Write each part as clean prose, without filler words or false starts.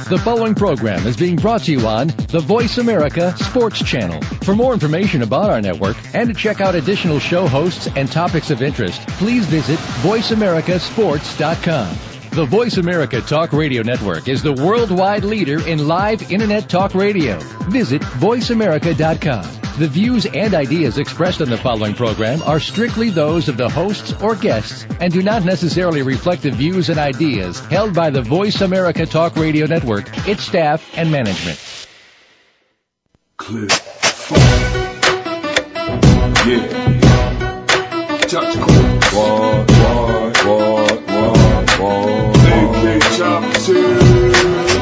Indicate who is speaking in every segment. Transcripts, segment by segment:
Speaker 1: The following program is being brought to you on the Voice America Sports Channel. For more information about our network and to check out additional show hosts and topics of interest, please visit voiceamericasports.com. The Voice America Talk Radio Network is the worldwide leader in live Internet talk radio. Visit voiceamerica.com. The views and ideas expressed on the following program are strictly those of the hosts or guests and do not necessarily reflect the views and ideas held by the Voice America Talk Radio Network, its staff, and management.
Speaker 2: Clip. Yeah. Touch cool. What? They chop too.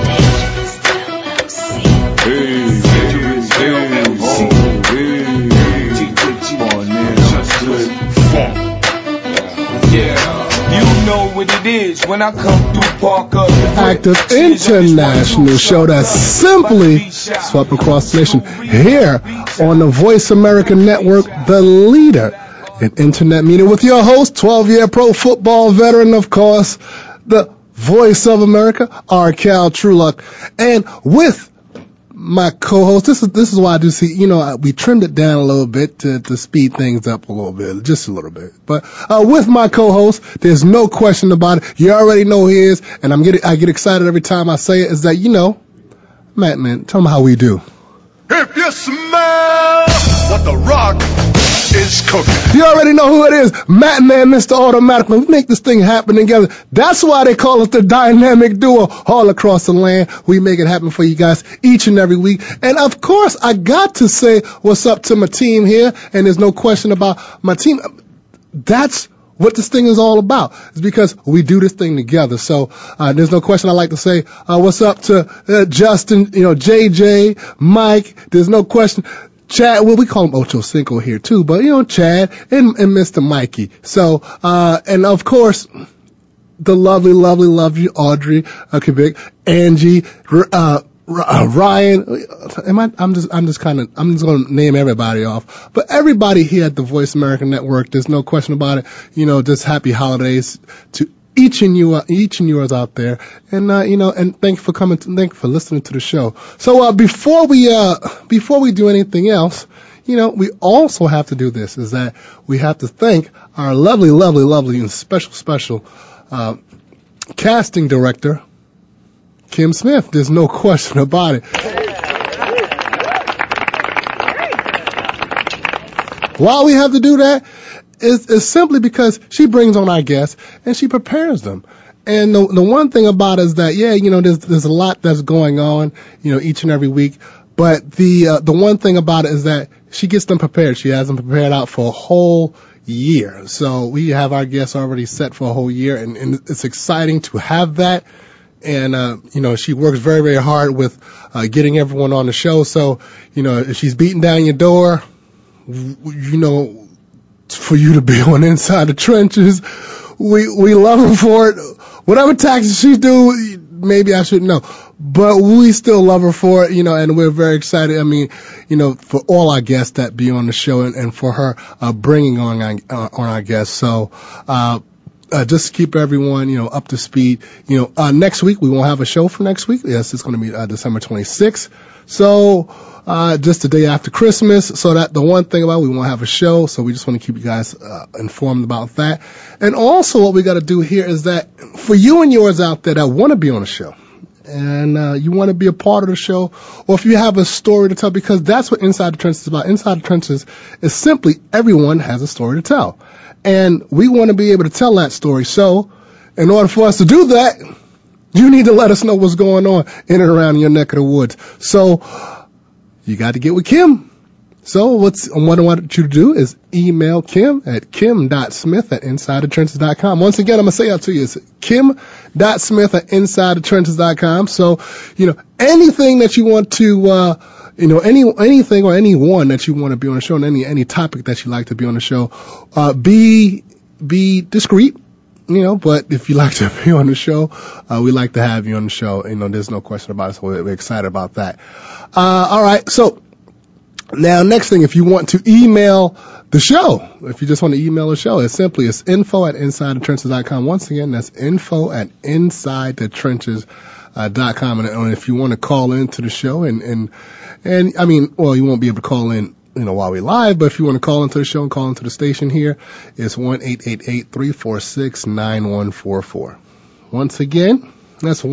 Speaker 2: What it is when I come through Parker.
Speaker 3: Active international show that simply swept across the nation here on the Voice America Network, the leader in internet media, with your host, 12-year pro football veteran, of course, the Voice of America, R. Cal Trueluck, and with my co-host. This is why I do see, we trimmed it down a little bit to speed things up a little bit, just a little bit. But with my co-host, there's no question about it. You already know he is, and I get excited every time I say it. Is that Matt, man, tell me how we do.
Speaker 4: If you smell what the Rock is cooking.
Speaker 3: You already know who it is. Matt Man, Mr. Automatic. We make this thing happen together. That's why they call us the dynamic duo all across the land. We make it happen for you guys each and every week. And of course, I got to say what's up to my team here. And there's no question about my team. That's what this thing is all about. It's because we do this thing together. So there's no question. I like to say what's up to Justin, JJ, Mike. There's no question. Chad, well, we call him Ocho Cinco here too, but Chad and Mr. Mikey. So, and of course, the lovely Audrey Kubik, Angie, Ryan. I'm just going to name everybody off. But everybody here at the Voice America Network, there's no question about it. Just happy holidays to each and yours out there, and and thank you for coming. Thank you for listening to the show. So before we do anything else, we also have to do this. Is that we have to thank our lovely and special casting director, Kim Smith. There's no question about it. Why we have to do that is simply because she brings on our guests and she prepares them. And the one thing about it is that, there's a lot that's going on, each and every week. But the one thing about it is that she gets them prepared. She has them prepared out for a whole year. So we have our guests already set for a whole year, and it's exciting to have that. And, she works very, very hard with getting everyone on the show. So, if she's beating down your door, for you to be on Inside the Trenches, we love her for it. Whatever taxes she do, maybe I shouldn't know, but we still love her for it, and we're very excited. I mean, for all our guests that be on the show, and for her bringing on our guests. So just keep everyone up to speed. Next week we won't have a show for next week. Yes, it's going to be December 26th. So just the day after Christmas. So that the one thing about we won't have a show. So we just want to keep you guys informed about that. And also what we got to do here is that for you and yours out there that want to be on the show, and you want to be a part of the show, or if you have a story to tell, because that's what Inside the Trenches is about. Inside the Trenches is simply everyone has a story to tell. And we want to be able to tell that story. So in order for us to do that, you need to let us know what's going on in and around your neck of the woods. So you got to get with Kim. So what I want you to do is email Kim at kim.smith@insidethetrenches.com. Once again, I'm going to say out to you, it's kim.smith@insidethetrenches.com. So, anything that you want to, anything or anyone that you want to be on the show, and any topic that you like to be on the show, be discreet. But if you like to be on the show, we like to have you on the show. There's no question about it. So we're excited about that. All right. So Now, next thing, if you want to email the show, if you just want to email the show, it's info@insidethetrenches.com. Once again, that's info@insidethetrenches.com. And if you want to call into the show and I mean, well, you won't be able to call in, while we're live, but if you want to call into the show and call into the station here, it's 1-888-346-9144. Once again, that's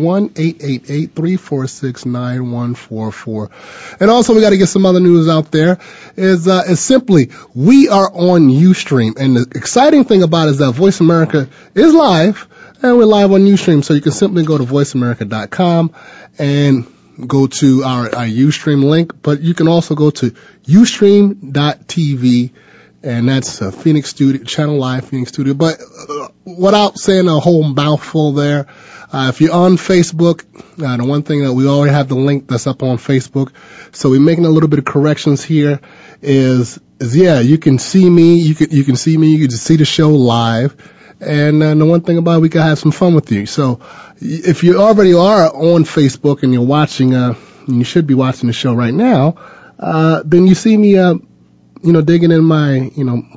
Speaker 3: 1-888-346-9144. And also, we got to get some other news out there. Is simply, we are on Ustream. And the exciting thing about it is that Voice America is live, and we're live on Ustream. So you can simply go to voiceamerica.com and go to our Ustream link. But you can also go to ustream.tv, and that's Phoenix Studio, Channel Live Phoenix Studio. But without saying a whole mouthful there, if you're on Facebook, the one thing that we already have the link that's up on Facebook. So we're making a little bit of corrections here is you can see me. You can see me. You can just see the show live. And the one thing about it, we can have some fun with you. So if you already are on Facebook and you're watching, you should be watching the show right now, then you see me, digging in my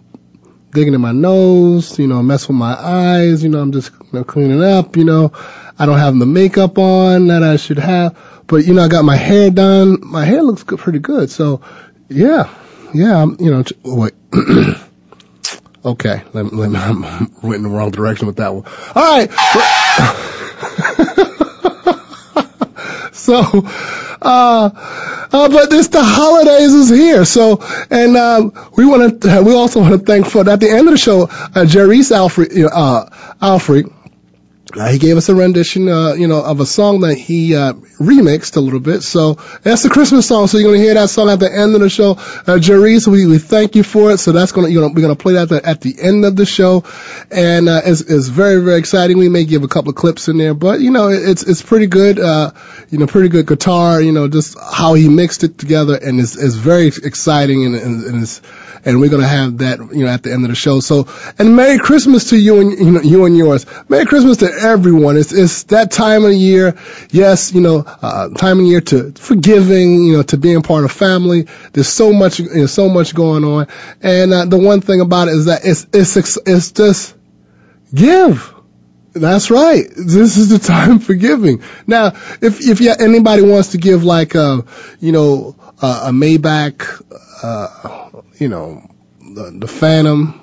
Speaker 3: nose, mess with my eyes, I'm just cleaning up, I don't have the makeup on that I should have, but I got my hair done. My hair looks pretty good. So yeah, wait. Okay, I went in the wrong direction with that one. All right. So, but the holidays is here. So, and we also want to thank for at the end of the show, Jerice Alfred. He gave us a rendition, of a song that he remixed a little bit. So that's the Christmas song. So you're going to hear that song at the end of the show. Jerice, we thank you for it. So that's we're going to play that at the end of the show. And it's very, very exciting. We may give a couple of clips in there, but it's pretty good. Pretty good guitar. Just how he mixed it together, and it's very exciting, and we're going to have that, at the end of the show. So, and Merry Christmas to you and, you and yours. Merry Christmas to everyone. It's that time of the year. Yes, time of year to forgiving, to being part of family. There's so much going on. And, the one thing about it is that it's just give. That's right. This is the time for giving. Now, if anybody wants to give like, a Maybach, the Phantom,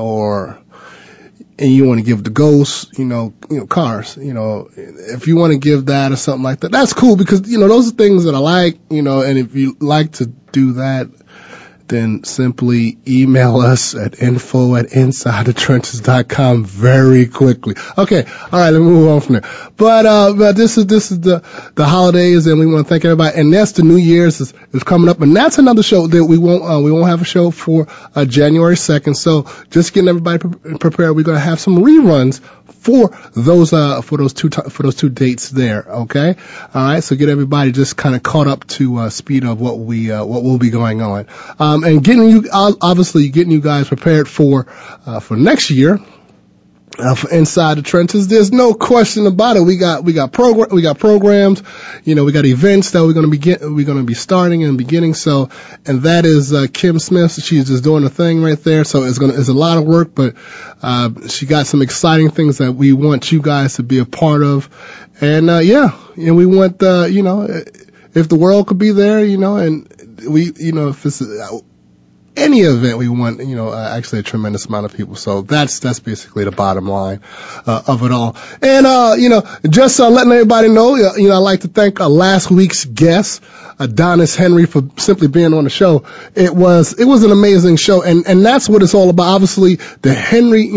Speaker 3: and you want to give the Ghost, cars, if you want to give that or something like that, that's cool because, those are things that I like, and if you like to do that, then simply email us at info@insidethetrenches.com very quickly. Okay. All right. Let's move on from there. But this is the holidays, and we want to thank everybody. And that's the New Year's is coming up, and that's another show that we won't have a show for January 2nd. So just getting everybody prepared. We're going to have some reruns for those two dates there. Okay. All right. So get everybody just kind of caught up to speed of what will be going on. And getting you guys prepared for next year. For Inside the Trenches, there's no question about it. We got programs, we got events that we're going to be starting and beginning. So, and that is Kim Smith. She's just doing a thing right there. So it's a lot of work, but she got some exciting things that we want you guys to be a part of. And and we want if the world could be there, and we if it's any event, we want, actually a tremendous amount of people. So that's basically the bottom line, of it all. And, just, letting everybody know, I'd like to thank, last week's guest, Adonis Henry, for simply being on the show. It was an amazing show. And that's what it's all about. Obviously, the Henry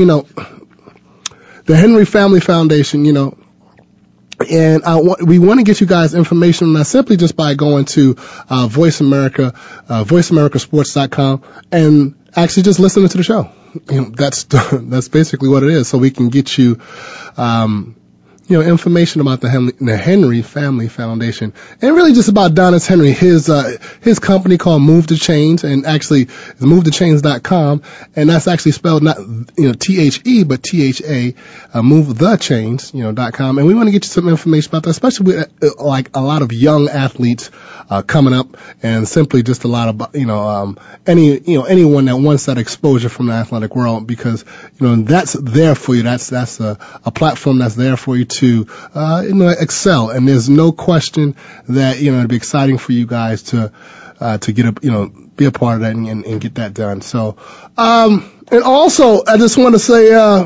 Speaker 3: Family Foundation, and we want to get you guys information, not simply just by going to Voice America, voiceamericasports.com, and actually just listening to the show. That's basically what it is. So we can get you, information about the Henry Family Foundation, and really just about Donis Henry, his company called Move the Chains, and actually it's movethechains.com, and that's actually spelled not, THE, but THA, movethechains, .com, and we want to get you some information about that, especially with, like a lot of young athletes, coming up, and simply just a lot of, anyone that wants that exposure from the athletic world, because, that's there for you. That's a platform that's there for you to, excel. And there's no question that, it'd be exciting for you guys to get be a part of that and get that done. So, and also I just want to say,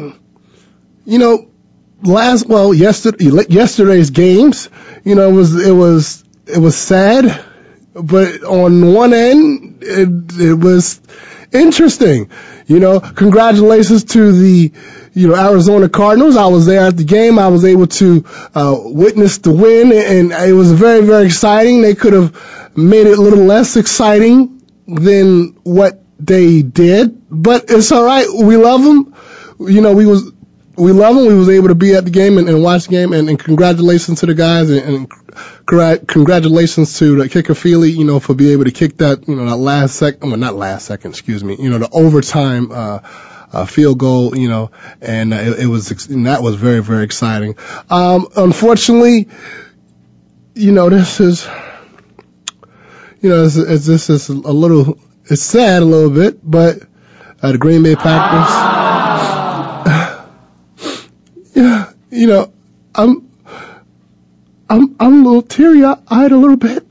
Speaker 3: yesterday's games, it was sad, but on one end, it was interesting. Congratulations to the, Arizona Cardinals. I was there at the game. I was able to, witness the win, and it was very, very exciting. They could have made it a little less exciting than what they did, but it's all right. We love them. We love them. We was able to be at the game and watch the game, and congratulations to the guys, and congratulations to the kicker Feely, for being able to kick that, the overtime, field goal, and that was very, very exciting. Unfortunately, this is, this is a little, it's sad a little bit, but, the Green Bay Packers, I'm a little teary-eyed a little bit.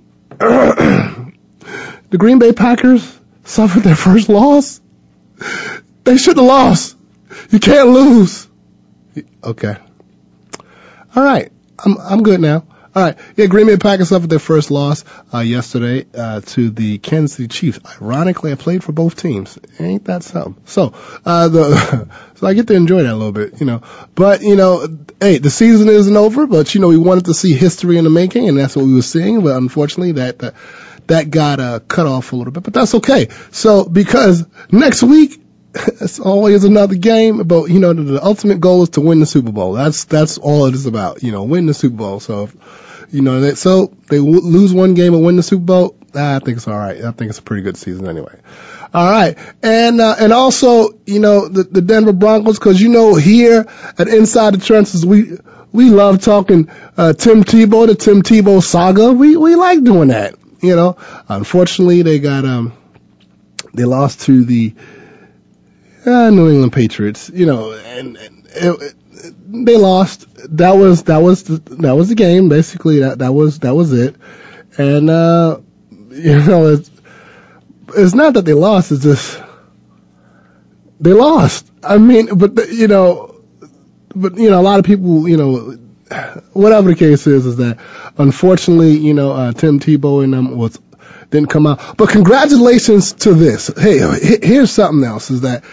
Speaker 3: The Green Bay Packers suffered their first loss. They shouldn't have lost. You can't lose. Okay. All right. I'm good now. All right. Yeah, Green Bay Packers suffered their first loss yesterday to the Kansas City Chiefs. Ironically, I played for both teams. Ain't that something? So so I get to enjoy that a little bit, But hey, the season isn't over. But we wanted to see history in the making, and that's what we were seeing. But unfortunately, that got cut off a little bit. But that's okay. So because next week, it's always another game, but the ultimate goal is to win the Super Bowl. That's all it is about, win the Super Bowl. So, so they lose one game and win the Super Bowl. I think it's all right. I think it's a pretty good season anyway. All right. And also, the Denver Broncos, cause here at Inside the Trenches, we love talking, Tim Tebow, the Tim Tebow saga. We like doing that, Unfortunately, they lost to the, New England Patriots, and they lost. That was the game. Basically, that was it. And, it's not that they lost. It's just, they lost. I mean, but a lot of people, whatever the case is that unfortunately, Tim Tebow and them didn't come out. But congratulations to this. Hey, here's something else is that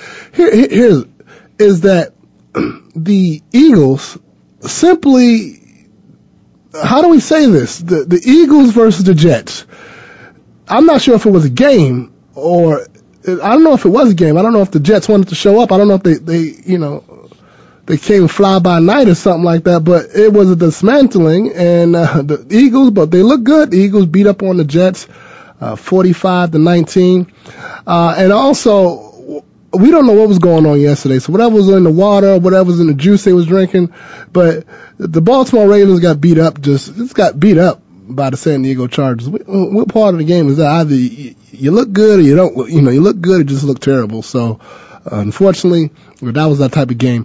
Speaker 3: the Eagles simply, how do we say this? The Eagles versus the Jets. I'm not sure if it was a game or I don't know if it was a game. I don't know if the Jets wanted to show up. I don't know if they came fly by night or something like that, but it was a dismantling and the Eagles, but they look good. The Eagles beat up on the Jets. 45-19. And also, we don't know what was going on yesterday. So whatever was in the water, whatever was in the juice they was drinking, but the Baltimore Ravens got beat up by the San Diego Chargers. What part of the game is that? Either you look good or you don't, you look good or just look terrible. So, unfortunately, that was that type of game.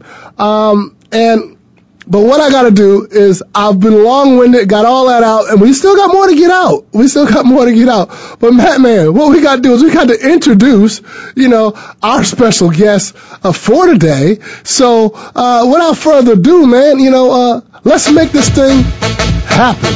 Speaker 3: But what I gotta do is, I've been long-winded, got all that out, and we still got more to get out. But man, what we gotta do is we got to introduce, our special guest, for today. So, without further ado, man, let's make this thing happen.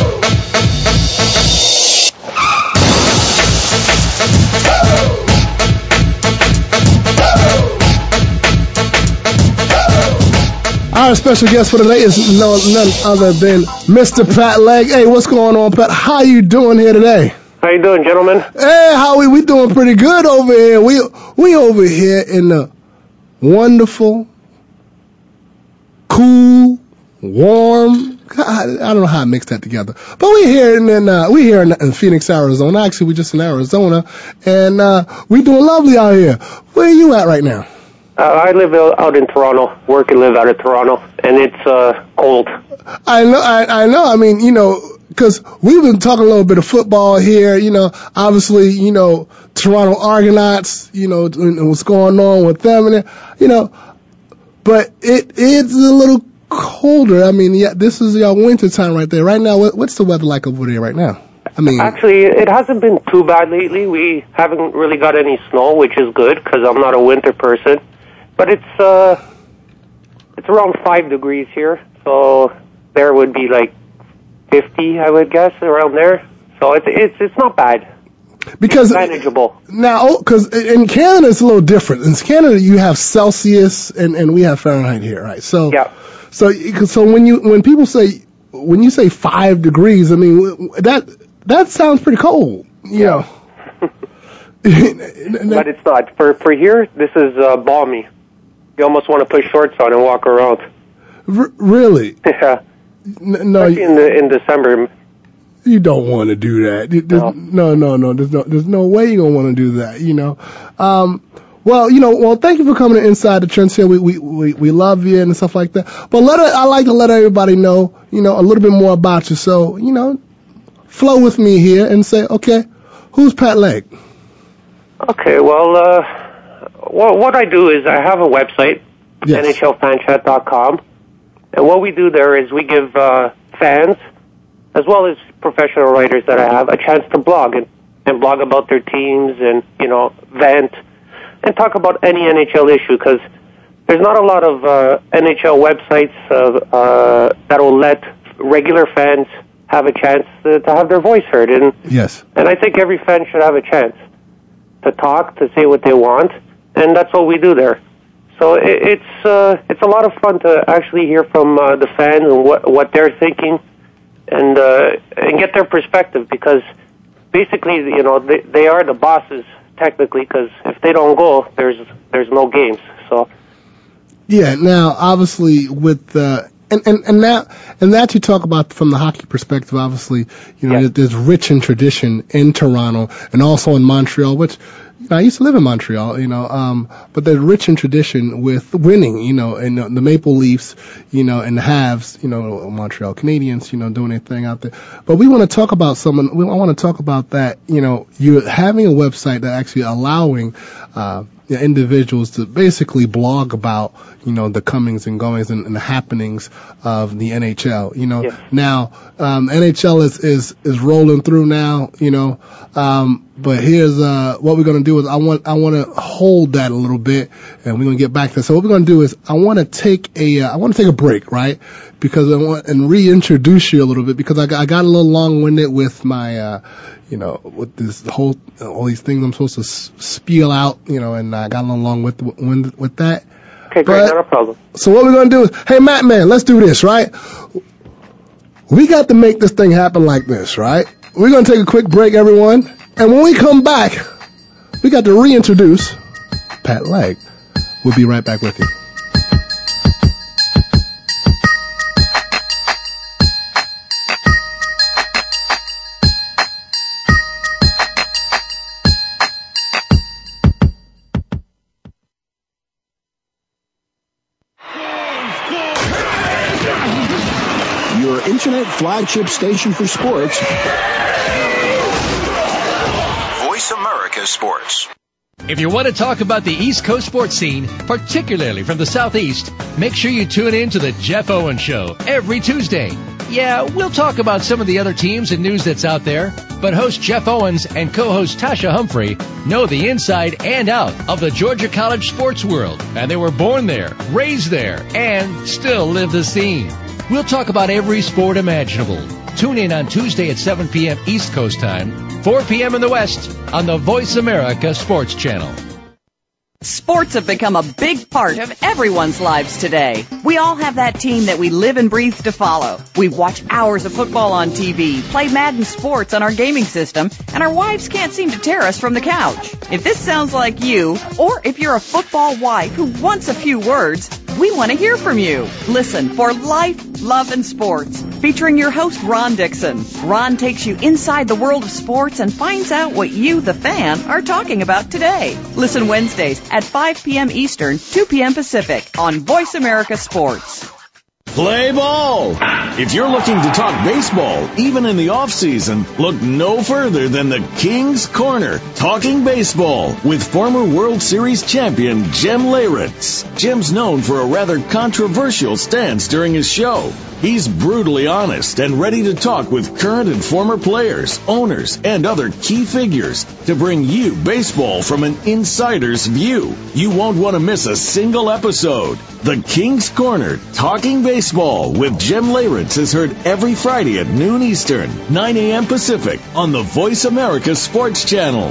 Speaker 3: Our special guest for today is none other than Mr. Pat Legg. Hey, what's going on, Pat? How you doing here today?
Speaker 5: How you doing, gentlemen?
Speaker 3: Hey, Howie, we doing pretty good over here. We over here in the wonderful, cool warm. God, I don't know how I mixed that together. But we're here in Phoenix, Arizona. Actually, we're just in Arizona, and we're doing lovely out here. Where are you at right now?
Speaker 5: I live out in Toronto. Work and live out of Toronto, and it's cold.
Speaker 3: I know. I mean, because we've been talking a little bit of football here. Obviously, Toronto Argonauts. And what's going on with them, and but it is a little colder. I mean, yeah, this is your winter time right there. Right now, what's the weather like over there right now? I mean,
Speaker 5: actually, it hasn't been too bad lately. We haven't really got any snow, which is good because I'm not a winter person. But it's around 5 degrees here, so there would be like 50, I would guess, around there. So it's not bad.
Speaker 3: Because
Speaker 5: it's manageable.
Speaker 3: Now, because in Canada it's a little different. In Canada you have Celsius and we have Fahrenheit here, right? So
Speaker 5: yeah.
Speaker 3: So when you say 5 degrees, I mean that sounds pretty cold, you know.
Speaker 5: But it's not. For here, this is balmy. You almost want to put shorts on and walk around.
Speaker 3: Really?
Speaker 5: Yeah.
Speaker 3: No.
Speaker 5: Especially in December.
Speaker 3: You don't want to do that. No. There's no way you're gonna want to do that. Well, thank you for coming to Inside the Trends here. We love you and stuff like that. But I like to let everybody know, a little bit more about you. So, flow with me here and say, okay, who's Pat Legg?
Speaker 5: Okay, well, what I do is I have a website,
Speaker 3: yes.
Speaker 5: NHLFanChat.com, and what we do there is we give fans, as well as professional writers that I have, a chance to blog and blog about their teams and, vent and talk about any NHL issue, because there's not a lot of NHL websites that will let regular fans have a chance to have their voice heard. And,
Speaker 3: yes.
Speaker 5: And I think every fan should have a chance to talk, to say what they want, and that's what we do there. So it's a lot of fun to actually hear from the fans and what they're thinking, and get their perspective, because basically, they are the bosses technically, because if they don't go, there's no games. So
Speaker 3: yeah. Now, obviously, with and that you talk about from the hockey perspective, obviously, there's rich in tradition in Toronto and also in Montreal, which I used to live in Montreal, but they're rich in tradition with winning, and the Maple Leafs, and the Habs, Montreal Canadiens, doing their thing out there. But we want to talk about I want to talk about that, you're having a website that actually allowing, individuals to basically blog about, the comings and goings and the happenings of the NHL.
Speaker 5: Yes.
Speaker 3: Now, NHL is rolling through now, but here's what we're going to do is I want to hold that a little bit, and we're going to get back to that. So what we're going to do is I want to take a break, right? Because I want and reintroduce you a little bit, because I got a little long-winded with my with this all these things I'm supposed to spiel out, and I got a little long with that.
Speaker 5: Okay, great, not a problem.
Speaker 3: So what we're going to do is, hey, Matt, man, let's do this, right? We got to make this thing happen like this, right? We're going to take a quick break, everyone. And when we come back, we got to reintroduce Pat Legg. We'll be right back with you.
Speaker 6: Your internet flagship station for sports.
Speaker 4: Voice America Sports.
Speaker 1: If you want to talk about the East Coast sports scene, particularly from the Southeast, make sure you tune in to the Jeff Owens Show every Tuesday. Yeah, we'll talk about some of the other teams and news that's out there, but host Jeff Owens and co-host Tasha Humphrey know the inside and out of the Georgia College sports world, and they were born there, raised there, and still live the scene. We'll talk about every sport imaginable. Tune in on Tuesday at 7 p.m. East Coast time, 4 p.m. in the West on the Voice America Sports Channel.
Speaker 7: Sports have become a big part of everyone's lives today. We all have that team that we live and breathe to follow. We watch hours of football on TV, play Madden Sports on our gaming system, and our wives can't seem to tear us from the couch. If this sounds like you, or if you're a football wife who wants a few words, We want to hear from you. Listen for Life, Love, and Sports, featuring your host, Ron Dixon. Ron takes you inside the world of sports and finds out what you, the fan, are talking about today. Listen Wednesdays at 5 p.m. Eastern, 2 p.m. Pacific on Voice America Sports.
Speaker 8: Play ball! If you're looking to talk baseball, even in the off-season, look no further than the King's Corner, Talking Baseball, with former World Series champion Jim Leyritz. Jim's known for a rather controversial stance during his show. He's brutally honest and ready to talk with current and former players, owners, and other key figures to bring you baseball from an insider's view. You won't want to miss a single episode. The King's Corner, Talking Baseball with Jim Leyritz is heard every Friday at noon Eastern, 9 a.m. Pacific on the Voice America Sports Channel.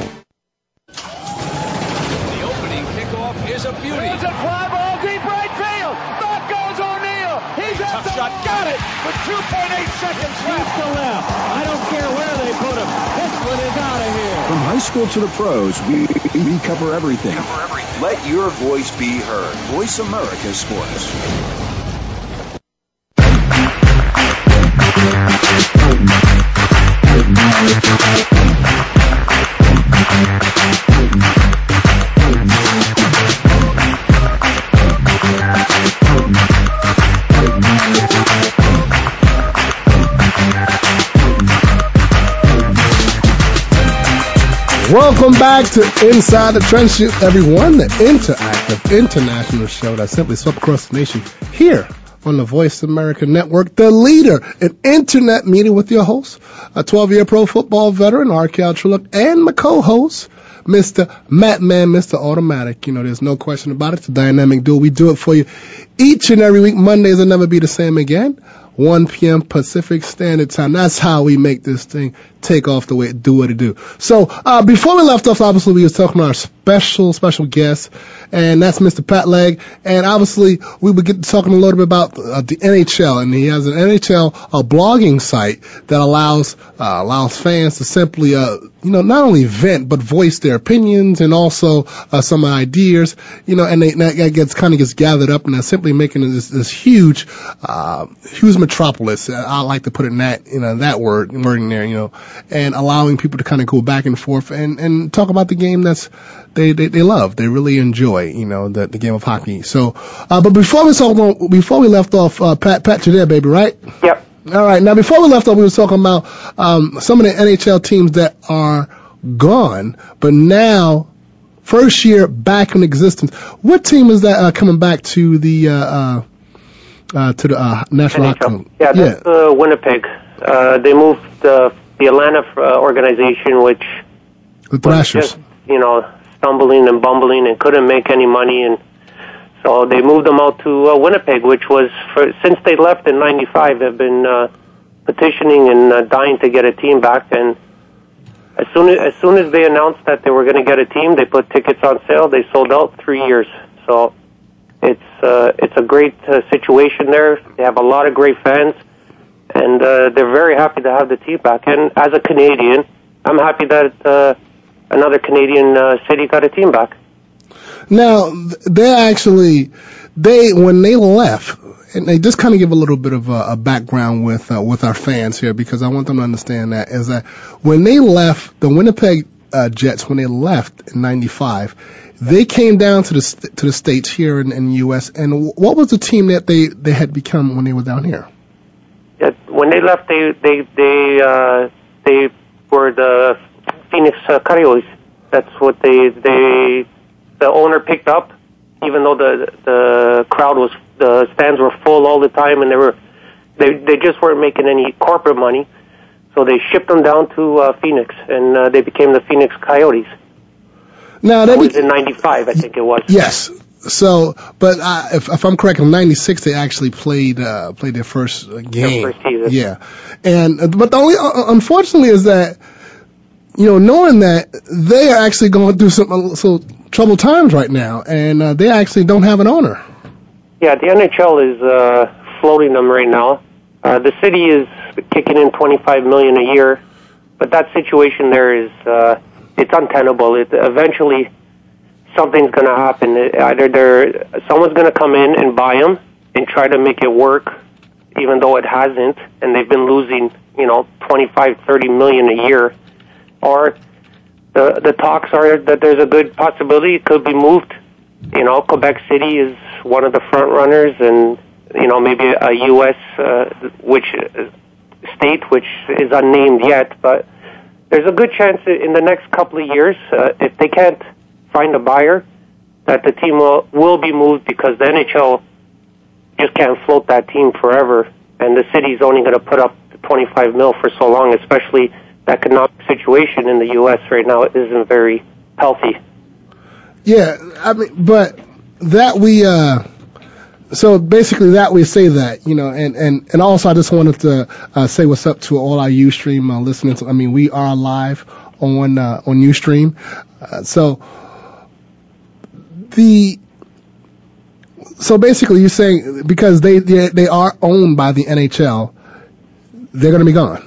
Speaker 9: The opening kickoff is a beauty. It's a fly ball deep right field. Back goes O'Neill. He's at the shot. Got it with 2.8 seconds left to left. I don't care where they put him. This one is out of here.
Speaker 6: From high school to the pros, we cover everything.
Speaker 4: Let your voice be heard.
Speaker 6: Voice America Sports.
Speaker 3: Welcome back to Inside the Trenches, everyone, the interactive international show that simply swept across the nation here on the Voice America Network, the leader in internet media, with your host, a 12-year pro football veteran, R.K. Trillick, and my co-host, Mr. Matt Man, Mr. Automatic. You know, there's no question about it. It's a dynamic duo. We do it for you each and every week. Mondays will never be the same again. 1 p.m. Pacific Standard Time. That's how we make this thing take off the way it do what it do. So, before we left off, obviously, we were talking about our special guest, and that's Mr. Pat Legg. And obviously, we would get talking a little bit about the NHL, and he has an NHL blogging site that allows fans to simply, not only vent, but voice their opinions and also some ideas, and that gets gathered up, and they're simply making this huge metropolis. I like to put it in that wording there, and allowing people to kind of go back and forth and talk about the game they love. They really enjoy, the game of hockey. So, but before we left off, Pat, you're there, baby, right?
Speaker 5: Yep.
Speaker 3: All right. Now, before we left off, we were talking about some of the NHL teams that are gone, but now first year back in existence. What team is that coming back to the National Hockey League?
Speaker 5: Yeah, that's Winnipeg. They moved the Atlanta organization, which
Speaker 3: the Thrashers,
Speaker 5: was just, stumbling and bumbling and couldn't make any money, and so they moved them out to Winnipeg, which was since they left in '95, they've been petitioning and dying to get a team back. And as soon as they announced that they were going to get a team, they put tickets on sale. They sold out 3 years. So it's a great situation there. They have a lot of great fans, and they're very happy to have the team back. And as a Canadian, I'm happy that another Canadian city got a team back.
Speaker 3: Now, when they left, and they just kind of give a little bit of a background with our fans here, because I want them to understand that, is that when they left, the Winnipeg Jets, when they left in '95, they came down to the States here in the U.S., and what was the team that they had become when they were down here?
Speaker 5: Yeah, when they left, they were the Phoenix Coyotes. That's what the owner picked up, even though the stands were full all the time, and they just weren't making any corporate money. So they shipped them down to Phoenix, and they became the Phoenix Coyotes.
Speaker 3: Now
Speaker 5: that was in '95, I think it was.
Speaker 3: Yes. So, but if I'm correct, in '96 they actually played their first game.
Speaker 5: Their first season.
Speaker 3: Yeah, but the only unfortunately is that, knowing that they are actually going through some troubled times right now, and they actually don't have an owner.
Speaker 5: Yeah, the NHL is floating them right now. The city is kicking in $25 million a year, but that situation there is it's untenable. Eventually, something's going to happen. Either someone's going to come in and buy them and try to make it work, even though it hasn't, and they've been losing, 25, 30 million a year, or the talks are that there's a good possibility it could be moved. Quebec City is one of the front runners, and maybe a U.S. State, which is unnamed yet, but there's a good chance in the next couple of years, if they can't find a buyer, that the team will be moved, because the NHL just can't float that team forever, and the city's only going to put up 25 mil for so long, especially the economic situation in the U.S. right now isn't very healthy.
Speaker 3: Yeah, but that we, so basically that we say that, and also I just wanted to say what's up to all our Ustream listeners. We are live on Ustream. So basically you're saying because they are owned by the NHL, they're going to be gone.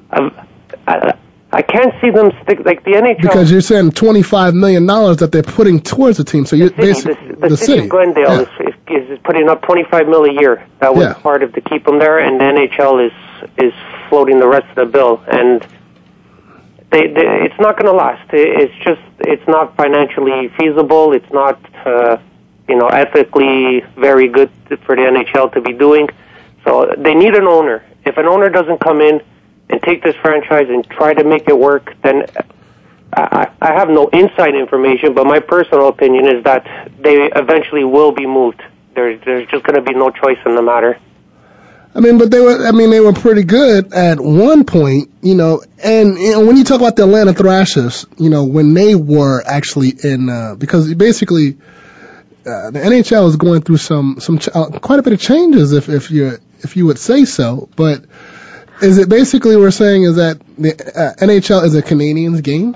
Speaker 5: I can't see them stick like the NHL,
Speaker 3: because you're saying $25 million that they're putting towards the team. So you're basically
Speaker 5: the city of Glendale is putting up $25 million a year. That was part of to keep them there, and the NHL is floating the rest of the bill, and it's not going to last. It's not financially feasible. It's not ethically very good for the NHL to be doing. So they need an owner. If an owner doesn't come in and take this franchise and try to make it work, then I have no inside information, but my personal opinion is that they eventually will be moved. There's just going to be no choice in the matter.
Speaker 3: But they were pretty good at one point, and when you talk about the Atlanta Thrashers, when they were actually in, because basically, the NHL is going through some quite a bit of changes, if you would say so, but is it basically we're saying is that the NHL is a Canadians game?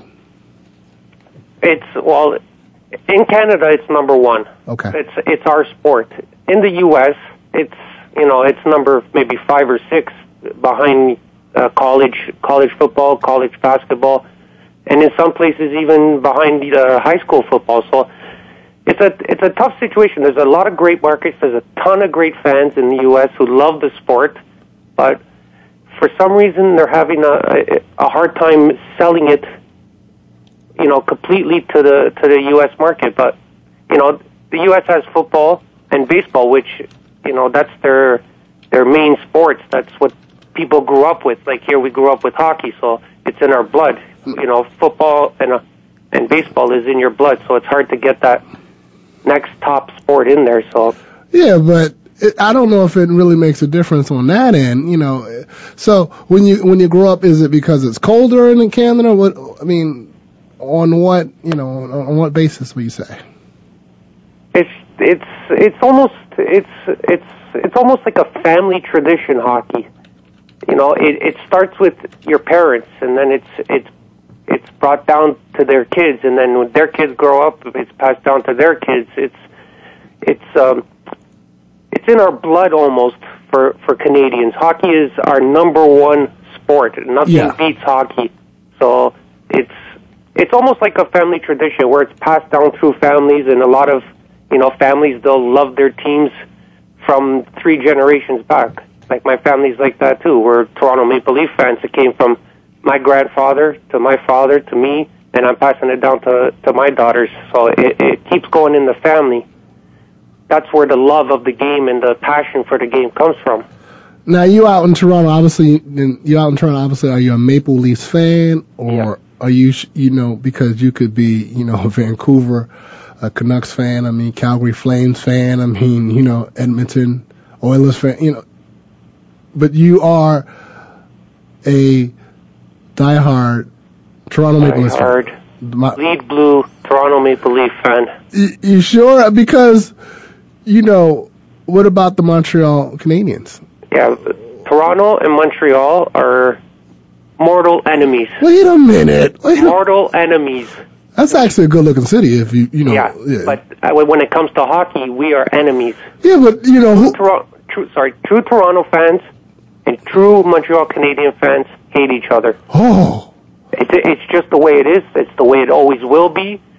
Speaker 5: In Canada it's number one.
Speaker 3: Okay.
Speaker 5: It's our sport. In the U.S. it's number maybe 5 or 6 behind college football, college basketball, and in some places even behind high school football. So it's a tough situation. There's a lot of great markets. There's a ton of great fans in the U.S. who love the sport, but for some reason they're having a hard time selling it, completely to the U.S. market. But the U.S. has football and baseball, which that's their main sports. That's what people grew up with. Like here, we grew up with hockey, so it's in our blood. Football and baseball is in your blood, so it's hard to get that next top sport in there. So
Speaker 3: yeah, but I don't know if it really makes a difference on that end. So when you grow up, is it because it's colder in Canada? On what basis would you say?
Speaker 5: It's almost like a family tradition, hockey. It starts with your parents, and then it's brought down to their kids, and then when their kids grow up, it's passed down to their kids. It's in our blood almost for Canadians. Hockey is our number one sport. Nothing beats hockey. So it's almost like a family tradition where it's passed down through families, and a lot of families, they'll love their teams from 3 generations back. Like my family's like that too. We're Toronto Maple Leaf fans. It came from my grandfather to my father to me, and I'm passing it down to my daughters. So it keeps going in the family. That's where the love of the game and the passion for the game comes from.
Speaker 3: Now, you out in Toronto, obviously, are you a Maple Leafs fan, or are you, because you could be, a Vancouver, a Canucks fan, Calgary Flames fan, Edmonton Oilers fan, but you are a diehard Toronto Maple Leafs fan.
Speaker 5: Lead blue Toronto Maple Leaf fan.
Speaker 3: You sure? Because, what about the Montreal Canadiens?
Speaker 5: Yeah, Toronto and Montreal are mortal enemies.
Speaker 3: Wait a minute.
Speaker 5: Mortal enemies.
Speaker 3: That's actually a good-looking city, if you know.
Speaker 5: Yeah, but when it comes to hockey, we are enemies.
Speaker 3: Yeah, but
Speaker 5: true Toronto fans and true Montreal Canadian fans hate each other.
Speaker 3: Oh.
Speaker 5: It's just the way it is. It's the way it always will be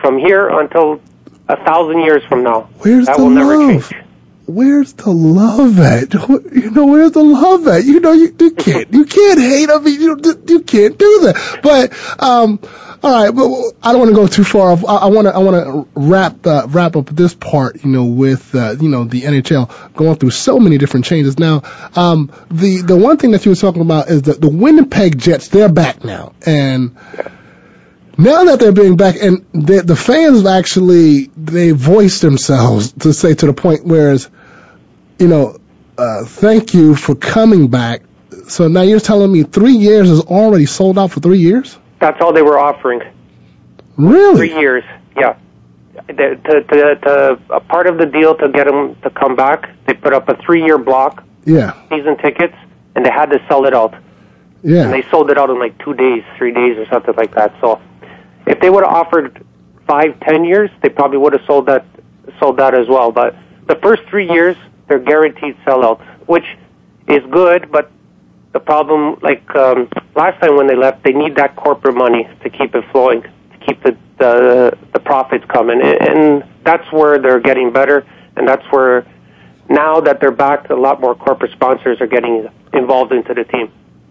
Speaker 5: from here until 1,000 years from now.
Speaker 3: Where's
Speaker 5: that
Speaker 3: the
Speaker 5: will never
Speaker 3: love?
Speaker 5: change.
Speaker 3: Where's the love at? Where's the love at? You can't hate. I mean, you can't do that. But, all right, but I don't want to go too far off. I want to wrap up this part, with, the NHL going through so many different changes. Now, the one thing that you were talking about is the Winnipeg Jets, they're back now. And, now that they're being back, and the fans have actually, they voiced themselves to say to the point whereas, thank you for coming back. So now you're telling me 3 years is already sold out for 3 years?
Speaker 5: That's all they were offering.
Speaker 3: Really?
Speaker 5: 3 years, yeah. To a part of the deal to get them to come back, they put up a 3-year block, season tickets, and they had to sell it out.
Speaker 3: Yeah.
Speaker 5: And they sold it out in like 2 days, 3 days, or something like that. So if they would have offered 5-10 years, they probably would have sold that as well. But the first 3 years, they're guaranteed sellouts, which is good. But the problem, last time when they left, they need that corporate money to keep it flowing, to keep the profits coming, and that's where they're getting better. And that's where now that they're back, a lot more corporate sponsors are getting involved into the team.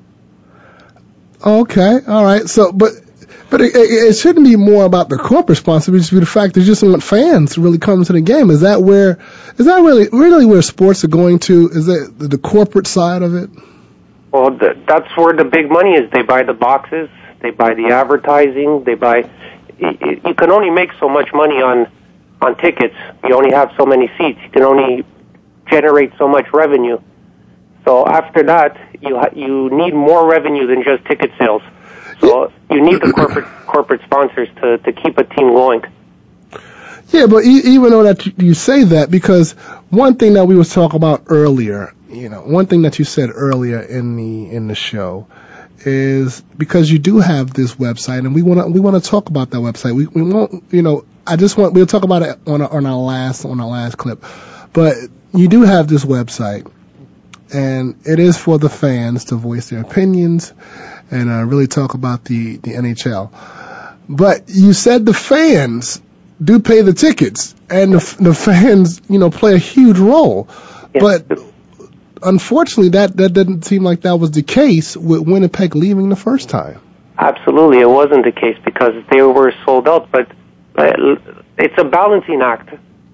Speaker 3: Okay, all right. So, but it shouldn't be more about the corporate sponsor. It should be the fact that you just want fans to really come to the game. Is that really where sports are going to? Is that the corporate side of it?
Speaker 5: Well, that's where the big money is. They buy the boxes, they buy the advertising, they buy. You can only make so much money on tickets. You only have so many seats. You can only generate so much revenue. So after that, you need more revenue than just ticket sales. So you need the corporate sponsors to keep a team going.
Speaker 3: Yeah, but even though that you say that, because one thing that we was talking about earlier, one thing that you said earlier in the show is because you do have this website, and we want to talk about that website. We won't, we'll talk about it on our last clip, but you do have this website. And it is for the fans to voice their opinions and really talk about the NHL. But you said the fans do pay the tickets, and the fans, play a huge role. Yes. But unfortunately, that didn't seem like that was the case with Winnipeg leaving the first time. Absolutely, it wasn't the case because they were sold out. But it's a balancing act.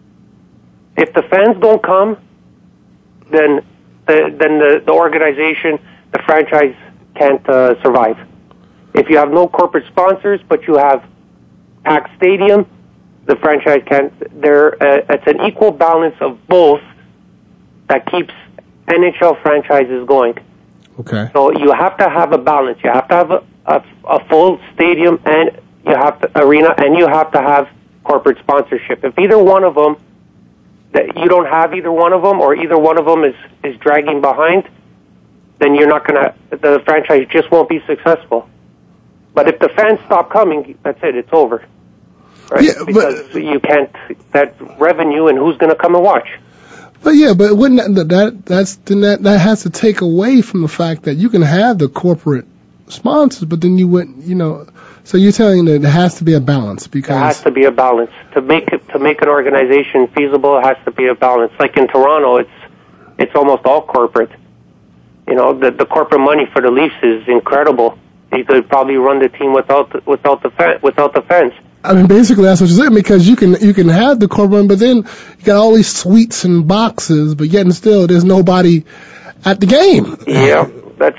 Speaker 3: If the fans don't come, then the organization, the franchise can't survive. If you have no corporate sponsors, but you have packed stadium, the franchise can't. It's an equal balance of both that keeps NHL franchises going. Okay. So you have to have a balance. You have to have a full stadium, and you have to arena, and you have to have corporate sponsorship. If either one of them, that you don't have either one of them, or either one of them is dragging behind, then you're not gonna. The franchise just won't be successful. But if the fans stop coming, that's it. It's over. Right? Yeah, because you can't. That revenue, and who's going to come and watch? But wouldn't that has to take away from the fact that you can have the corporate sponsors, but then you wouldn't. So you're telling that there has to be a balance because there has to be a balance to make an organization feasible. It has to be a balance. Like in Toronto, it's almost all corporate. The corporate money for the Leafs is incredible. You could probably run the team without the fans. I mean, basically that's what you're saying, because you can have the corporate, but then you got all these suites and boxes, but yet and still there's nobody at the game. Yeah, that's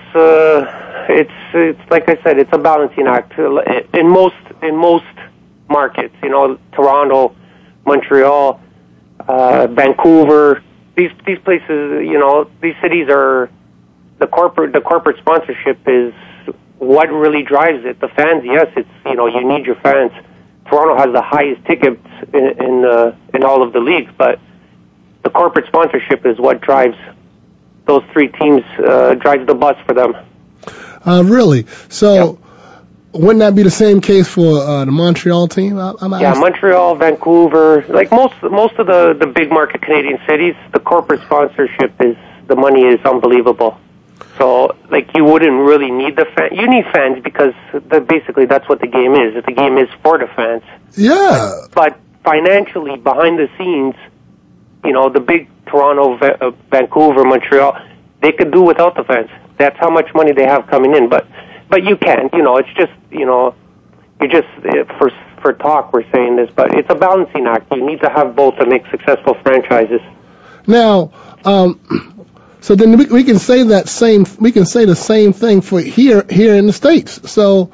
Speaker 3: it's like I said, it's a balancing act in most markets. Toronto, Montreal, Vancouver, these places. These cities are the corporate sponsorship is what really drives it. The fans, yes, it's you need your fans. Toronto has the highest tickets in all of the leagues, but the corporate sponsorship is what drives those three teams, drives the bus for them. Really? So wouldn't that be the same case for the Montreal team? Montreal, Vancouver, like most of the big market Canadian cities, the corporate sponsorship the money is unbelievable.
Speaker 5: So, like, you wouldn't really need the fans. You need fans because basically that's what the game is. The game is for the fans.
Speaker 3: Yeah.
Speaker 5: But financially, behind the scenes, you know, the big Toronto, Vancouver, Montreal, they could do without the fans. That's how much money they have coming in. But you can't. You know, it's just, you know, you're just, for talk we're saying this, but it's a balancing act. You need to have both to make successful franchises.
Speaker 3: Now, so then we can say the same thing for here in the States. So,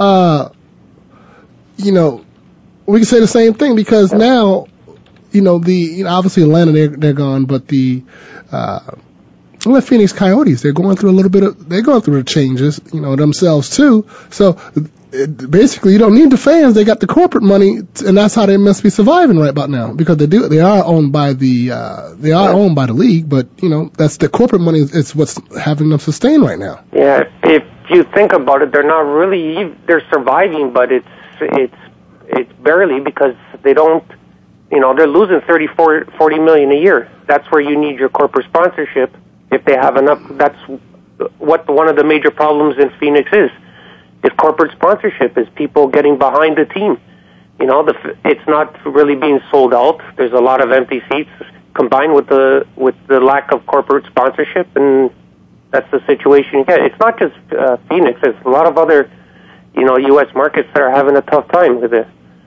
Speaker 3: you know, we can say the same thing because now, you know, obviously Atlanta they're gone, but the Phoenix Coyotes, they're going through the changes, you know, themselves too. So basically, you don't need the fans; they got the corporate money, and that's how they must be surviving right about now because they are owned by the league, but you know that's the corporate money is what's having them sustain right now.
Speaker 5: Yeah, if you think about it, they're surviving, but it's barely because they don't. You know, they're losing $40 million a year. That's where you need your corporate sponsorship. If they have enough, that's what one of the major problems in Phoenix is corporate sponsorship, is people getting behind the team. You know, it's not really being sold out. There's a lot of empty seats combined with the lack of corporate sponsorship, and that's the situation you get. It's not just Phoenix. There's a lot of other, you know, U.S. markets that are having a tough time with it.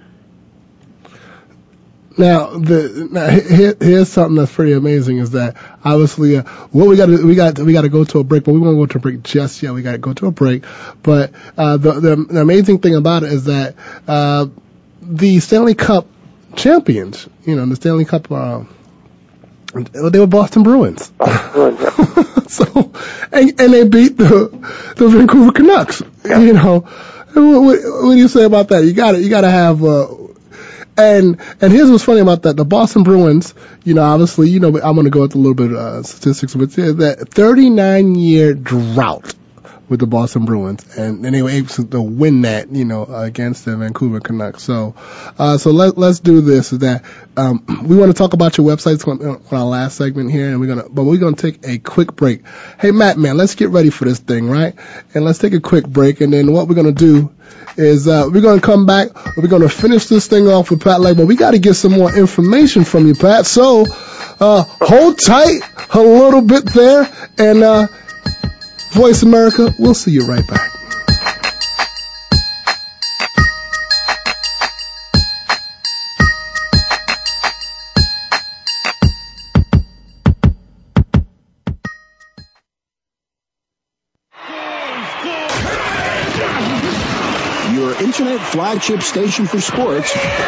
Speaker 3: Now, here's something that's pretty amazing is that obviously, we got to go to a break, but we won't go to a break just yet. We got to go to a break. But the amazing thing about it is that the Stanley Cup champions, you know, the Stanley Cup, they were Boston Bruins. So, and they beat the Vancouver Canucks. Yeah. You know, what do you say about that? You got to have. And here's what's funny about that. The Boston Bruins, you know, obviously, you know, I'm going to go with a little bit of statistics, but that 39-year drought with the Boston Bruins, and they were able to win that, you know, against the Vancouver Canucks. So let's do this. Is that we want to talk about your websites on our last segment here, and we're gonna take a quick break. Hey, Matt, man, let's get ready for this thing, right? And let's take a quick break, and then what we're gonna do is we're going to come back. We're going to finish this thing off with Pat Lake, but we got to get some more information from you, Pat. So hold tight a little bit there, and Voice America, we'll see you right back.
Speaker 6: Internet flagship station for sports.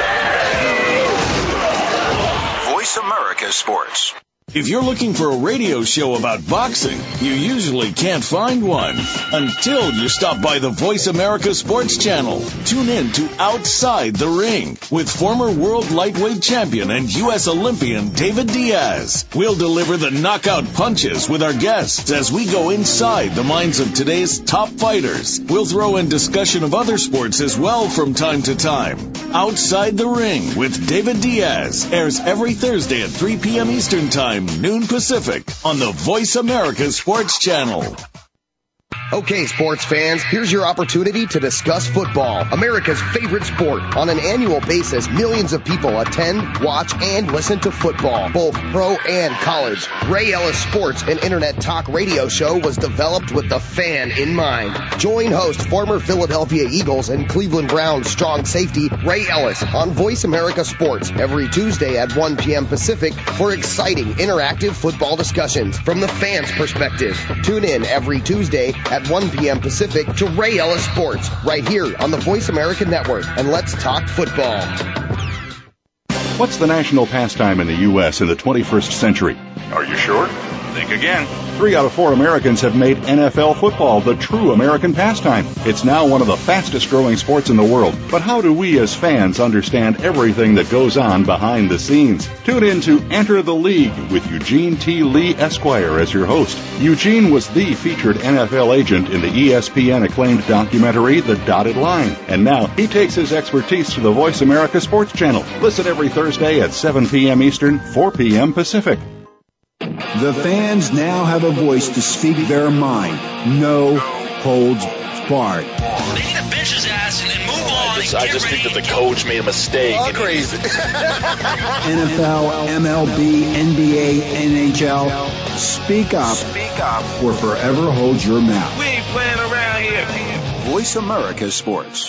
Speaker 8: Voice America Sports. If you're looking for a radio show about boxing, you usually can't find one until you stop by the Voice America Sports Channel. Tune in to Outside the Ring with former world lightweight champion and U.S. Olympian David Diaz. We'll deliver the knockout punches with our guests as we go inside the minds of today's top fighters. We'll throw in discussion of other sports as well from time to time. Outside the Ring with David Diaz airs every Thursday at 3 p.m. Eastern Time, noon Pacific, on the Voice America Sports Channel.
Speaker 10: Okay, sports fans, here's your opportunity to discuss football, America's favorite sport. On an annual basis, millions of people attend, watch, and listen to football, both pro and college. Ray Ellis Sports, an internet talk radio show, was developed with the fan in mind. Join host, former Philadelphia Eagles and Cleveland Browns strong safety Ray Ellis on Voice America Sports every Tuesday at 1 p.m. Pacific for exciting, interactive football discussions from the fans' perspective. Tune in every Tuesday at 1 p.m. Pacific to Ray Ellis Sports right here on the Voice America Network, and let's talk football.
Speaker 11: What's the national pastime in the U.S. in the 21st century?
Speaker 4: Are you sure? Think again.
Speaker 11: 3 out of 4 Americans have made NFL football the true American pastime. It's now one of the fastest growing sports in the world. But how do we as fans understand everything that goes on behind the scenes? Tune in to Enter the League with Eugene T. Lee Esquire as your host. Eugene was the featured NFL agent in the ESPN acclaimed documentary The Dotted Line. And now he takes his expertise to the Voice America Sports Channel. Listen every Thursday at 7 p.m. Eastern, 4 p.m. Pacific.
Speaker 6: The fans now have a voice to speak their mind. No holds barred.
Speaker 12: They need to bench his ass and move on.
Speaker 13: I just think that the coach made a mistake.
Speaker 10: All crazy.
Speaker 6: NFL, MLB, NBA, NHL. Speak up or forever hold your mouth.
Speaker 2: We ain't playing around here.
Speaker 6: Voice America Sports.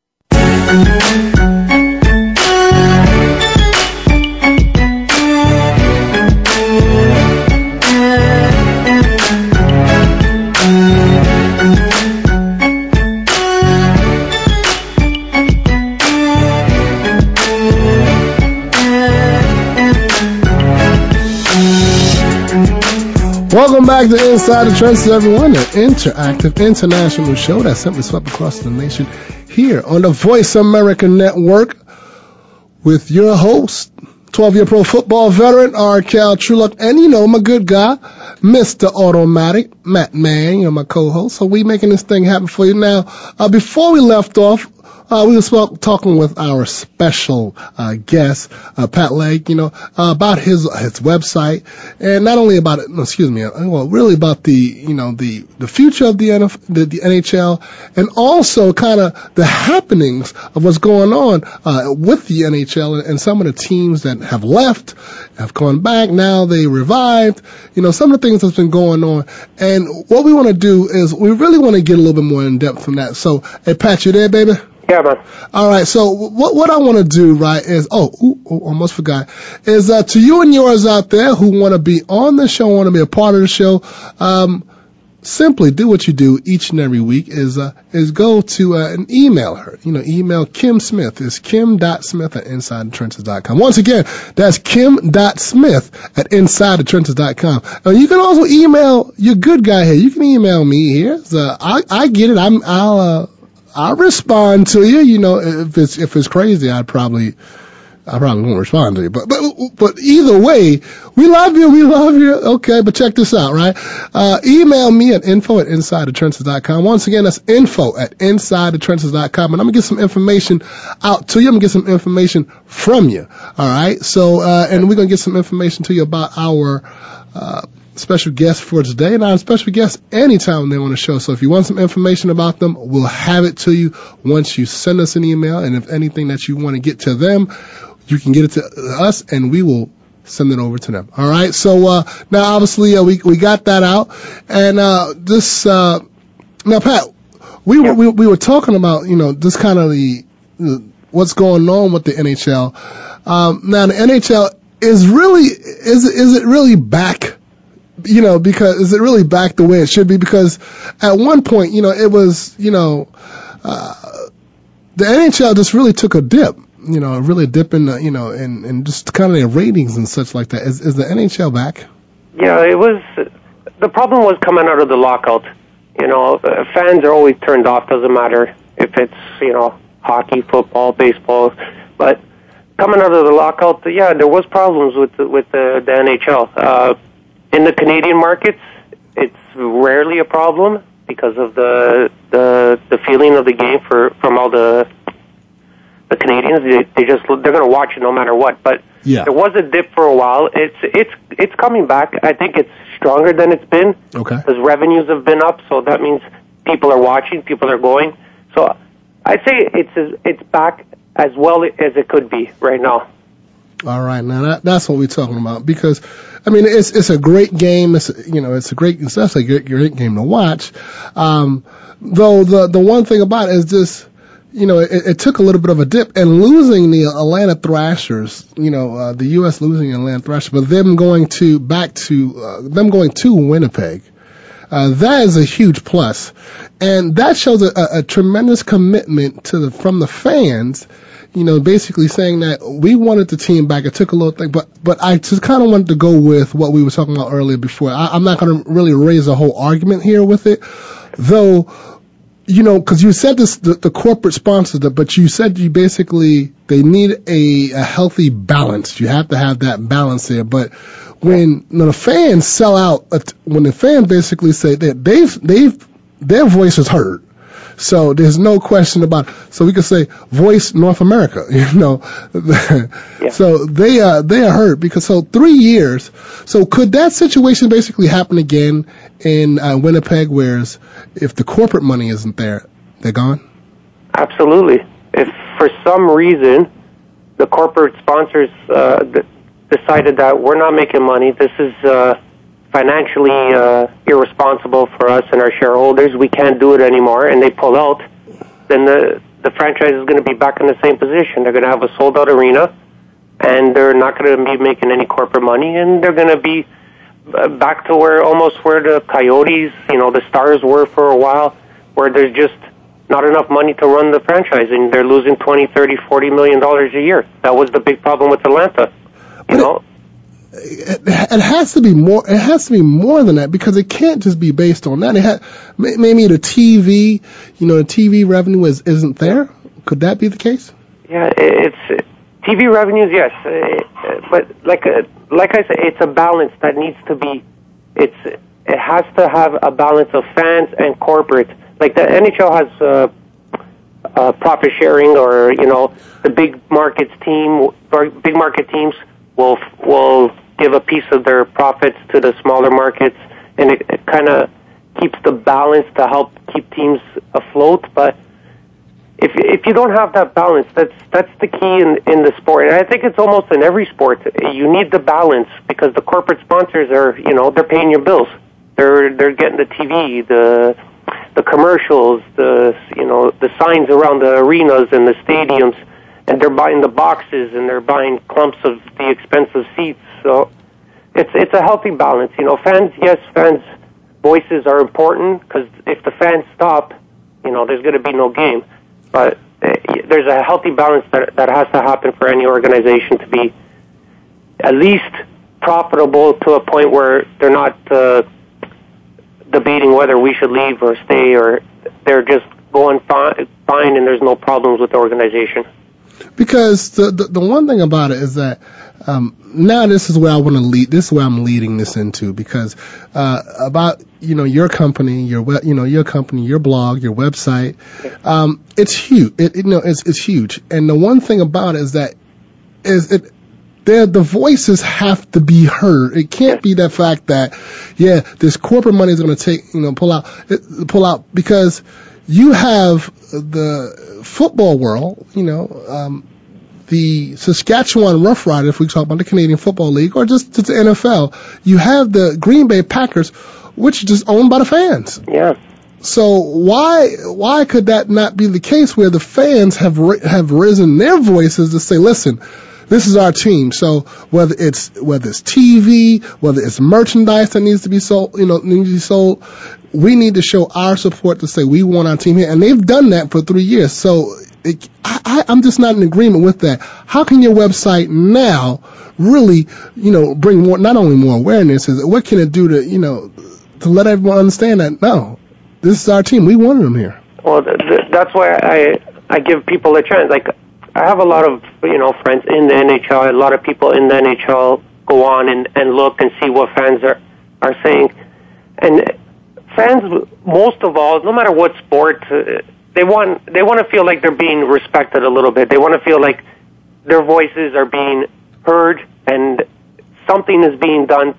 Speaker 3: Welcome back to Inside the Trenches, everyone, an interactive international show that simply swept across the nation here on the Voice America Network with your host, 12-year pro football veteran, R. Cal Trueluck, and my good guy, Mr. Automatic, Matt Mann, my co-host. So we making this thing happen for you. Now, before we left off, we were talking with our special guest, Pat Legg, about his website, and not only about it, really about the future of the NHL, and also kind of the happenings of what's going on with the NHL and some of the teams that have left, have gone back, now they revived, some of the things that's been going on. And what we want to do is we really want to get a little bit more in depth from that. So, hey, Pat, you there, baby?
Speaker 5: Yeah, man.
Speaker 3: All right. So what I want to do, right, is almost forgot, is to you and yours out there who want to be on the show, want to be a part of the show, simply do what you do each and every week is go to and email her. Email Kim Smith. It's kim.smith@insidethetrenches.com. Once again, that's kim.smith@insidethetrenches.com. You can also email your good guy here. You can email me here. I get it. I'll respond to you. If it's crazy, I probably won't respond to you. But either way, we love you. Okay, but check this out, right? Email me at info@insidethetrenches.com. Once again, that's info@insidethetrenches.com. And I'm gonna get some information out to you. I'm gonna get some information from you. All right. So, and we're gonna get some information to you about our, special guest for today, and our special guest anytime they want to show. So if you want some information about them, we'll have it to you once you send us an email. And if anything that you want to get to them, you can get it to us, and we will send it over to them. All right. So now, obviously, we got that out, and now, Pat, we were talking about this kind of the what's going on with the NHL. Now the NHL is it really back? Because is it really back the way it should be? Because at one point, it was, the NHL just really took a dip, really a dip in, in just kind of their ratings and such like that. Is the NHL back?
Speaker 5: Yeah, it was. The problem was coming out of the lockout. Fans are always turned off. Doesn't matter if it's, hockey, football, baseball, but coming out of the lockout, yeah, there was problems with the NHL. In the Canadian markets, it's rarely a problem because of the feeling of the game from all the Canadians. They're going to watch it no matter what. But yeah, there was a dip for a while. It's coming back. I think it's stronger than it's been.
Speaker 3: Okay.
Speaker 5: Because revenues have been up, so that means people are watching, people are going. So I'd say it's back as well as it could be right now.
Speaker 3: All right, now that's what we're talking about, because it's a great game. It's a great game to watch. Though the one thing about it is just it took a little bit of a dip, and losing the Atlanta Thrashers, the U.S. losing the Atlanta Thrashers, but them going to Winnipeg. That is a huge plus, and that shows a tremendous commitment from the fans. Basically saying that we wanted the team back. It took a little thing, but I just kind of wanted to go with what we were talking about earlier before. I'm not going to really raise a whole argument here with it, though, because you said this, the corporate sponsors, but you said they need a healthy balance. You have to have that balance there. But when the fans sell out, when the fans basically say that their voice is heard, So there's no question about it. So we could say Voice North America, So they are hurt because 3 years. So could that situation basically happen again in Winnipeg, whereas if the corporate money isn't there, they're gone?
Speaker 5: Absolutely. If for some reason the corporate sponsors decided that we're not making money, this is financially irresponsible for us and our shareholders, we can't do it anymore, and they pull out, then the franchise is going to be back in the same position. They're going to have a sold-out arena, and they're not going to be making any corporate money, and they're going to be back to where the Coyotes, the Stars were for a while, where there's just not enough money to run the franchise, and they're losing $20, $30, $40 million a year. That was the big problem with Atlanta.
Speaker 3: It has to be more. It has to be more than that, because it can't just be based on that. Maybe the TV, the TV revenue isn't there. Could that be the case?
Speaker 5: Yeah, it's TV revenues, yes, but like I said, it's a balance that needs to be. It has to have a balance of fans and corporate. Like the NHL has profit sharing, or the big market teams will give a piece of their profits to the smaller markets, and it kind of keeps the balance to help keep teams afloat. But if you don't have that balance, that's the key in the sport. And I think it's almost in every sport. You need the balance, because the corporate sponsors are, they're paying your bills. They're getting the TV, the commercials, the signs around the arenas and the stadiums, and they're buying the boxes, and they're buying clumps of the expensive seats. So it's a healthy balance. Fans' voices are important, because if the fans stop, there's going to be no game. But there's a healthy balance that has to happen for any organization to be at least profitable to a point where they're not debating whether we should leave or stay, or they're just going fine and there's no problems with the organization.
Speaker 3: Because the one thing about it is that now this is where I want to lead. This is where I'm leading this into, because about your company, your blog, your website, it's huge. It's huge. And the one thing about it is that the voices have to be heard. It can't be that fact that this corporate money is going to pull out, because you have the football world, the Saskatchewan Roughriders, if we talk about the Canadian Football League, or just the NFL. You have the Green Bay Packers, which is just owned by the fans.
Speaker 5: Yeah.
Speaker 3: So why could that not be the case, where the fans have risen their voices to say, listen, this is our team. So whether it's TV, whether it's merchandise that needs to be sold, we need to show our support to say we want our team here, and they've done that for 3 years. So I'm just not in agreement with that. How can your website now really, bring more, not only more awareness, what can it do to let everyone understand that no, this is our team, we wanted them here.
Speaker 5: Well, that's why I give people a chance. Like, I have a lot of friends in the NHL. A lot of people in the NHL go on and look and see what fans are saying. And fans, most of all, no matter what sport, they want to feel like they're being respected a little bit. They want to feel like their voices are being heard and something is being done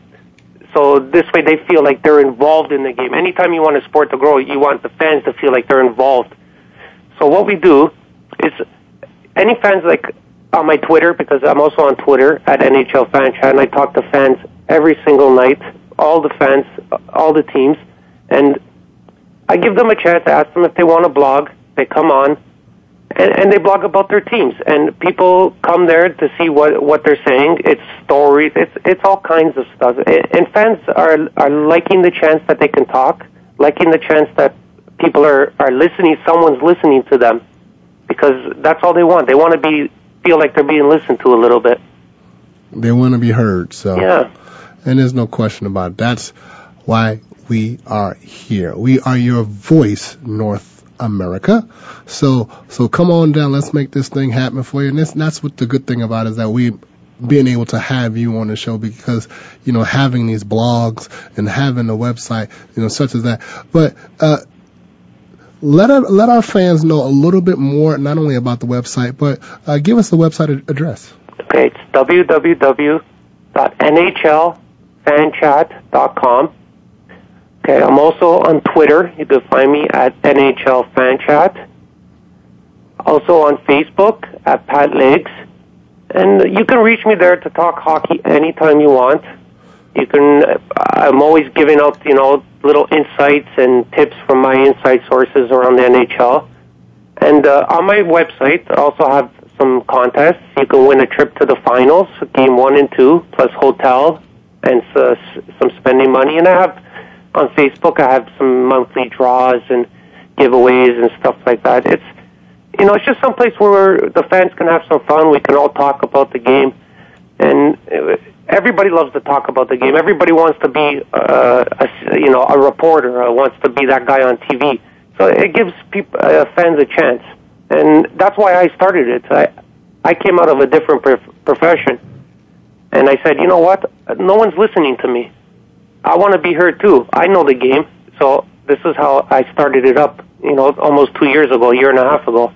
Speaker 5: so this way they feel like they're involved in the game. Anytime you want a sport to grow, you want the fans to feel like they're involved. So what we do is, any fans, like on my Twitter, because I'm also on Twitter at NHL Fan Chat, and I talk to fans every single night, all the fans, all the teams, and I give them a chance to ask them if they want to blog. They come on, and they blog about their teams, and people come there to see what they're saying. It's stories, it's all kinds of stuff, and fans are liking the chance that they can talk, liking the chance that people are listening, someone's listening to them. Because that's all they want. They want to feel like they're being listened to a little bit.
Speaker 3: They want to be heard. So
Speaker 5: yeah.
Speaker 3: And there's no question about it. That's why we are here. We are your voice, North America. So come on down. Let's make this thing happen for you. And that's what the good thing about it is, that we being able to have you on the show, because having these blogs and having a website, such as that. But let our fans know a little bit more, not only about the website, but give us the website address.
Speaker 5: Okay, it's www.nhlfanchat.com. Okay, I'm also on Twitter. You can find me at NHL Fanchat. Also on Facebook at Pat Legs. And you can reach me there to talk hockey anytime you want. I'm always giving out, little insights and tips from my inside sources around the NHL. And on my website, I also have some contests. You can win a trip to the finals, game 1 and 2, plus hotel and some spending money. And on Facebook, I have some monthly draws and giveaways and stuff like that. It's just some place where the fans can have some fun. We can all talk about the game. And everybody loves to talk about the game. Everybody wants to be, a reporter, wants to be that guy on TV. So it gives fans a chance. And that's why I started it. I came out of a different profession. And I said, you know what? No one's listening to me. I want to be heard too. I know the game. So this is how I started it up, almost 2 years ago, a year and a half ago.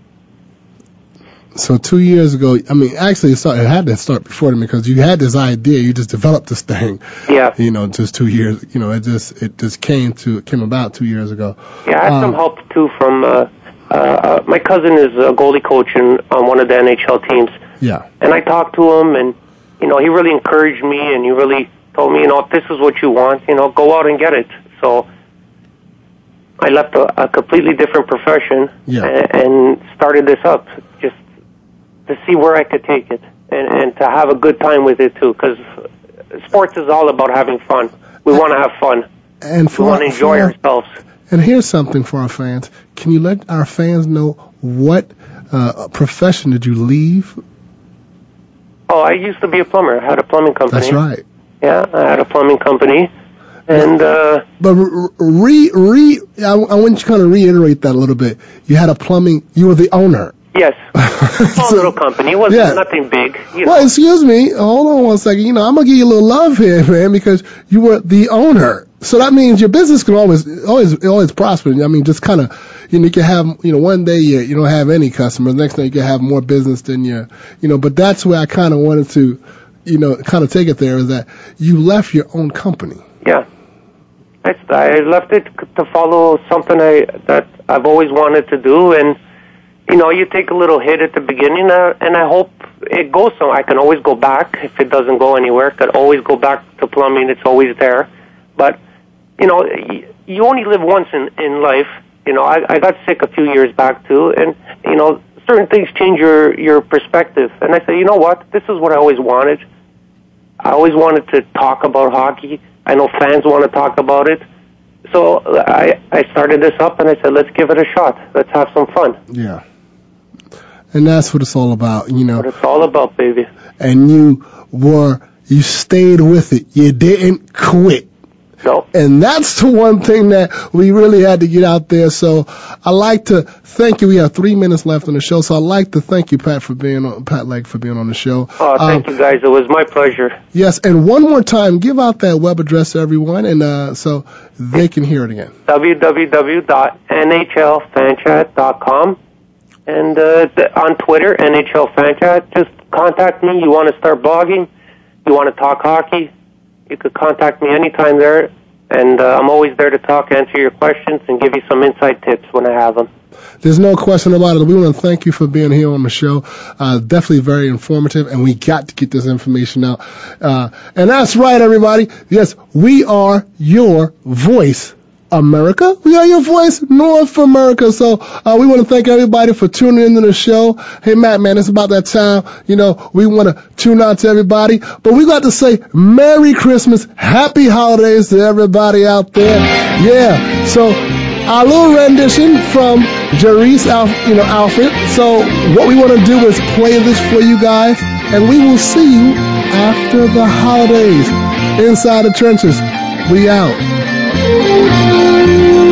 Speaker 3: So 2 years ago, actually it had to start before then because you had this idea, you just developed this thing.
Speaker 5: Yeah.
Speaker 3: Just 2 years, it just came about 2 years ago.
Speaker 5: Yeah, I had some help too from, my cousin is a goalie coach on one of the NHL teams.
Speaker 3: Yeah.
Speaker 5: And I talked to him and, he really encouraged me and he really told me, if this is what you want, go out and get it. So I left a completely different profession and started this up just to see where I could take it and to have a good time with it too, because sports is all about having fun. We want to have fun.
Speaker 3: And
Speaker 5: we want to enjoy ourselves.
Speaker 3: And here's something for our fans. Can you let our fans know what profession did you leave?
Speaker 5: Oh, I used to be a plumber. I had a plumbing company.
Speaker 3: That's right.
Speaker 5: Yeah, I had a plumbing company. And
Speaker 3: but I want you to kind of reiterate that a little bit. You had you were the owner.
Speaker 5: Yes. Small little company. It wasn't nothing big.
Speaker 3: Well, excuse me. Hold on one second. I'm going to give you a little love here, man, because you were the owner. So that means your business can always prosper. Just kind of, you can have, one day you don't have any customers. Next day you can have more business than but that's where I kind of wanted to, kind of take it there, is that you left your own company.
Speaker 5: Yeah. I left it to follow something that I've always wanted to do, and you take a little hit at the beginning, and I hope it goes so. I can always go back if it doesn't go anywhere. I could always go back to plumbing. It's always there. But, you only live once in life. I got sick a few years back, too, and, certain things change your perspective. And I said, you know what? This is what I always wanted. I always wanted to talk about hockey. I know fans want to talk about it. So I started this up, and I said, let's give it a shot. Let's have some fun.
Speaker 3: Yeah. And that's what it's all about,
Speaker 5: What it's all about, baby.
Speaker 3: And you stayed with it. You didn't quit.
Speaker 5: No.
Speaker 3: And that's the one thing that we really had to get out there. So I'd like to thank you. We have 3 minutes left on the show. So I'd like to thank you, Pat Legg, for being on the show.
Speaker 5: Oh, thank you, guys. It was my pleasure.
Speaker 3: Yes. And one more time, give out that web address to everyone, and so they can hear it again.
Speaker 5: www.nhlfanchat.com. And on Twitter, NHL Fanchat. Just contact me. You want to start blogging? You want to talk hockey? You could contact me anytime there, and I'm always there to talk, answer your questions, and give you some inside tips when I have them.
Speaker 3: There's no question about it. We want to thank you for being here on the show. Definitely very informative, and we got to get this information out. And that's right, everybody. Yes, we are your voice, America. We are your voice, North America. So we want to thank everybody for tuning into the show. Hey, Matt, man, it's about that time. We want to tune out to everybody. But we got to say Merry Christmas, Happy Holidays to everybody out there. Yeah. So our little rendition from Jerice Alfred. So what we want to do is play this for you guys, and we will see you after the holidays. Inside the Trenches. We out.